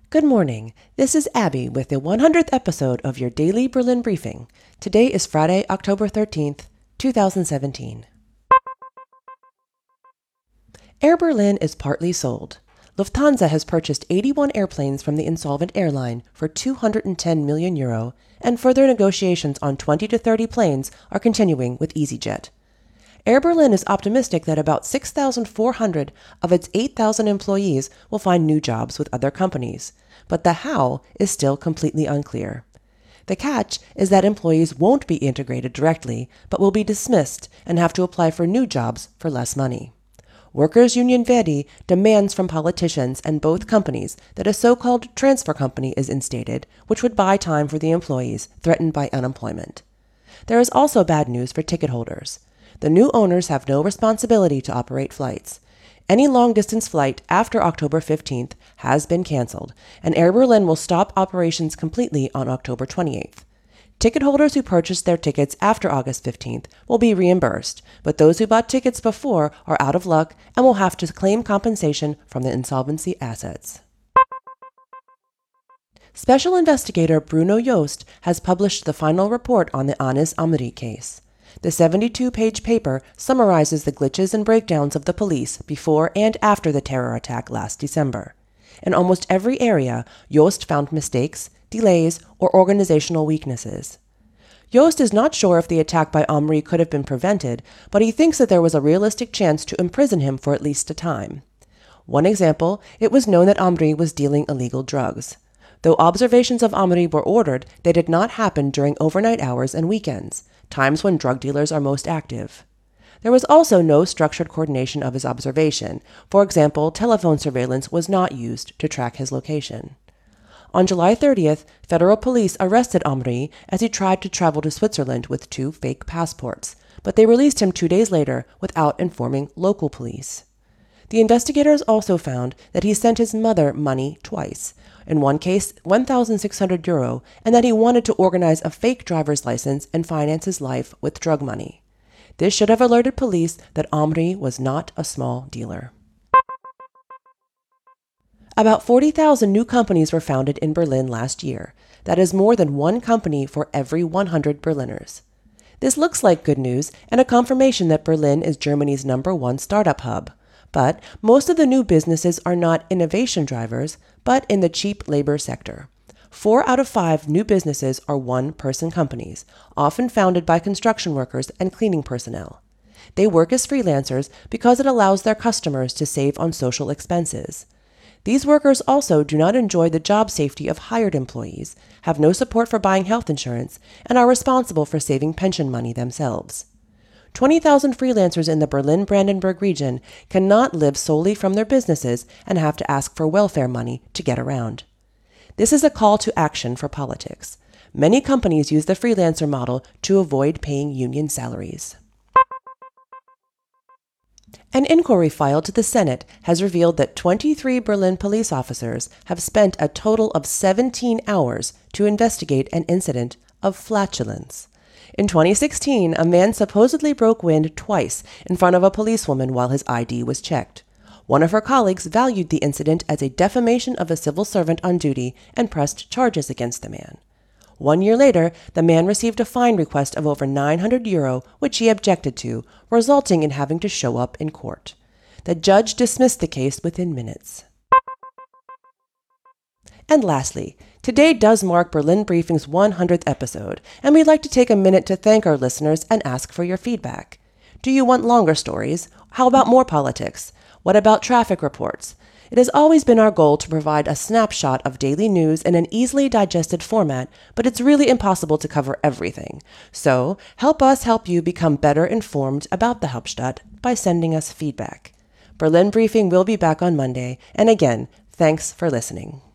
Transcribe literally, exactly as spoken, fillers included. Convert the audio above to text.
Good morning. This is Abby with the one hundredth episode of your daily Berlin briefing. Today is Friday, October thirteenth, two thousand seventeen. Air Berlin is partly sold. Lufthansa has purchased eighty-one airplanes from the insolvent airline for two hundred ten million euro, and further negotiations on twenty to thirty planes are continuing with EasyJet. Air Berlin is optimistic that about six thousand four hundred of its eight thousand employees will find new jobs with other companies, but the how is still completely unclear. The catch is that employees won't be integrated directly, but will be dismissed and have to apply for new jobs for less money. Workers' Union Verdi demands from politicians and both companies that a so-called transfer company is instated, which would buy time for the employees threatened by unemployment. There is also bad news for ticket holders. The new owners have no responsibility to operate flights. Any long-distance flight after October fifteenth has been canceled, and Air Berlin will stop operations completely on October twenty-eighth. Ticket holders who purchased their tickets after August fifteenth will be reimbursed, but those who bought tickets before are out of luck and will have to claim compensation from the insolvency assets. Special investigator Bruno Jost has published the final report on the Anis Amri case. The seventy-two page paper summarizes the glitches and breakdowns of the police before and after the terror attack last December. In almost every area, Jost found mistakes, delays, or organizational weaknesses. Jost is not sure if the attack by Amri could have been prevented, but he thinks that there was a realistic chance to imprison him for at least a time. One example, it was known that Amri was dealing illegal drugs. Though observations of Amri were ordered, they did not happen during overnight hours and weekends, times when drug dealers are most active. There was also no structured coordination of his observation. For example, telephone surveillance was not used to track his location. On July thirtieth, federal police arrested Amri as he tried to travel to Switzerland with two fake passports, but they released him two days later without informing local police. The investigators also found that he sent his mother money twice, in one case one thousand six hundred euro, and that he wanted to organize a fake driver's license and finance his life with drug money. This should have alerted police that Amri was not a small dealer. About forty thousand new companies were founded in Berlin last year. That is more than one company for every one hundred Berliners. This looks like good news and a confirmation that Berlin is Germany's number one startup hub. But most of the new businesses are not innovation drivers, but in the cheap labor sector. Four out of five new businesses are one-person companies, often founded by construction workers and cleaning personnel. They work as freelancers because it allows their customers to save on social expenses. These workers also do not enjoy the job safety of hired employees, have no support for buying health insurance, and are responsible for saving pension money themselves. twenty thousand freelancers in the Berlin-Brandenburg region cannot live solely from their businesses and have to ask for welfare money to get around. This is a call to action for politics. Many companies use the freelancer model to avoid paying union salaries. An inquiry filed to the Senate has revealed that twenty-three Berlin police officers have spent a total of seventeen hours to investigate an incident of flatulence. In twenty sixteen, a man supposedly broke wind twice in front of a policewoman while his I D was checked. One of her colleagues valued the incident as a defamation of a civil servant on duty and pressed charges against the man. One year later, the man received a fine request of over nine hundred euro, which he objected to, resulting in having to show up in court. The judge dismissed the case within minutes. And lastly, today does mark Berlin Briefing's one hundredth episode, and we'd like to take a minute to thank our listeners and ask for your feedback. Do you want longer stories? How about more politics? What about traffic reports? It has always been our goal to provide a snapshot of daily news in an easily digested format, but it's really impossible to cover everything. So, help us help you become better informed about the Hauptstadt by sending us feedback. Berlin Briefing will be back on Monday, and again, thanks for listening.